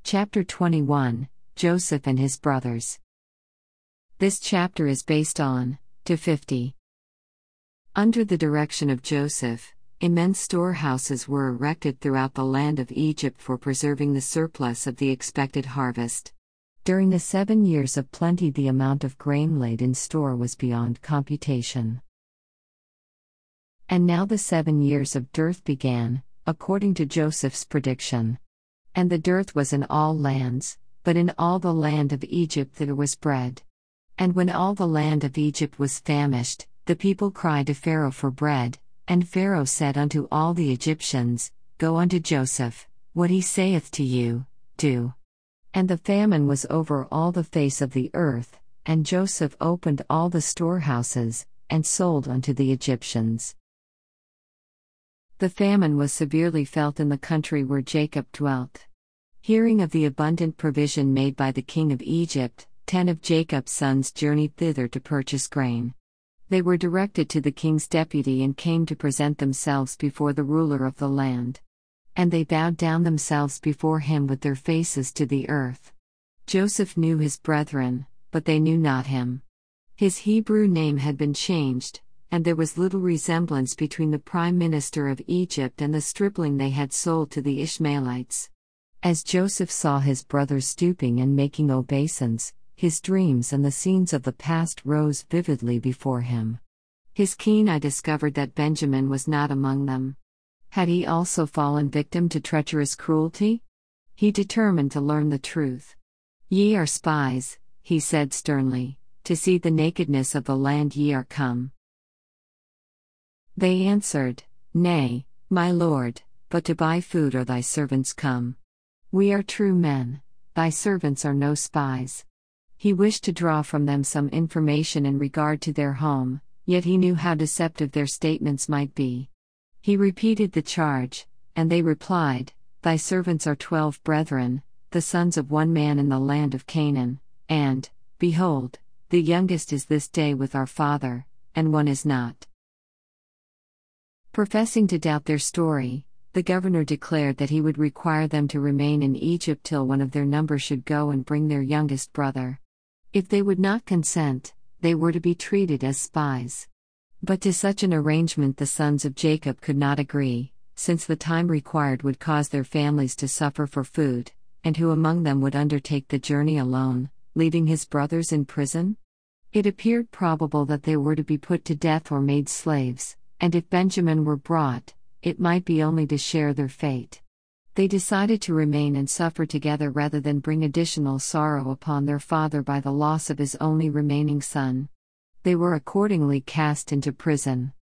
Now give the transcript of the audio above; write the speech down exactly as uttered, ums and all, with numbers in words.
Chapter twenty-one, Joseph and his brothers. This chapter is based on to fifty. Under the direction of Joseph, immense storehouses were erected throughout the land of Egypt for preserving the surplus of the expected harvest. During the seven years of plenty, the amount of grain laid in store was beyond computation. And now the seven years of dearth began, according to Joseph's prediction. And the dearth was in all lands, but in all the land of Egypt there was bread. And when all the land of Egypt was famished, the people cried to Pharaoh for bread, and Pharaoh said unto all the Egyptians, Go unto Joseph, what he saith to you, do. And the famine was over all the face of the earth, and Joseph opened all the storehouses, and sold unto the Egyptians. The famine was severely felt in the country where Jacob dwelt. Hearing of the abundant provision made by the king of Egypt, ten of Jacob's sons journeyed thither to purchase grain. They were directed to the king's deputy and came to present themselves before the ruler of the land. And they bowed down themselves before him with their faces to the earth. Joseph knew his brethren, but they knew not him. His Hebrew name had been changed, and there was little resemblance between the prime minister of Egypt and the stripling they had sold to the Ishmaelites. As Joseph saw his brothers stooping and making obeisance, his dreams and the scenes of the past rose vividly before him. His keen eye discovered that Benjamin was not among them. Had he also fallen victim to treacherous cruelty? He determined to learn the truth. Ye are spies, he said sternly, to see the nakedness of the land ye are come. They answered, Nay, my lord, but to buy food are thy servants come. We are true men, thy servants are no spies. He wished to draw from them some information in regard to their home, yet he knew how deceptive their statements might be. He repeated the charge, and they replied, Thy servants are twelve brethren, the sons of one man in the land of Canaan, and, behold, the youngest is this day with our father, and one is not. Professing to doubt their story, the governor declared that he would require them to remain in Egypt till one of their number should go and bring their youngest brother. If they would not consent, they were to be treated as spies. But to such an arrangement the sons of Jacob could not agree, since the time required would cause their families to suffer for food, and who among them would undertake the journey alone, leaving his brothers in prison? It appeared probable that they were to be put to death or made slaves, and if Benjamin were brought, it might be only to share their fate. They decided to remain and suffer together rather than bring additional sorrow upon their father by the loss of his only remaining son. They were accordingly cast into prison.